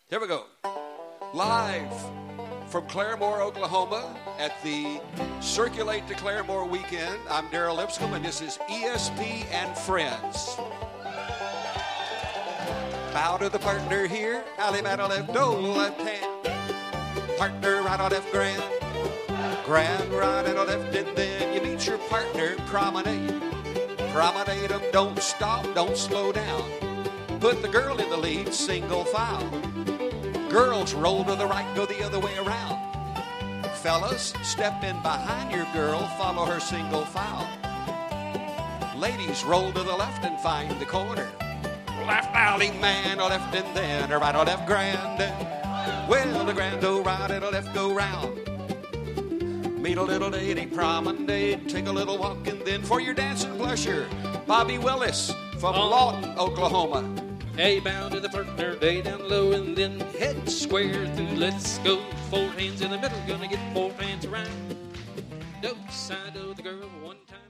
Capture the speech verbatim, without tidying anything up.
Here we go. Live from Claremore, Oklahoma at the Circulate to Claremore weekend. I'm Darrell Lipscomb, and this is E S P and Friends. Bow to the partner here. Alley, battle, left, dole, left hand. Partner, right or left, grand. Grand, right and left, and then you meet your partner. Promenade. Promenade them, don't stop, don't slow down. Put the girl in the lead, single file. Girls roll to the right, go the other way around. Fellas, step in behind your girl, follow her single file. Ladies, roll to the left and find the corner. Left alley man, or left and then, or right or left grand. Well, the grand go right and the left go round. Meet a little lady, promenade, take a little walk, and then for your dancing pleasure, Bobby Willis from oh. Lawton, Oklahoma. Hey, bound to the partner, day down low, and then head square through. Let's go. Four hands in the middle, gonna get four hands around. Do side of the girl one time.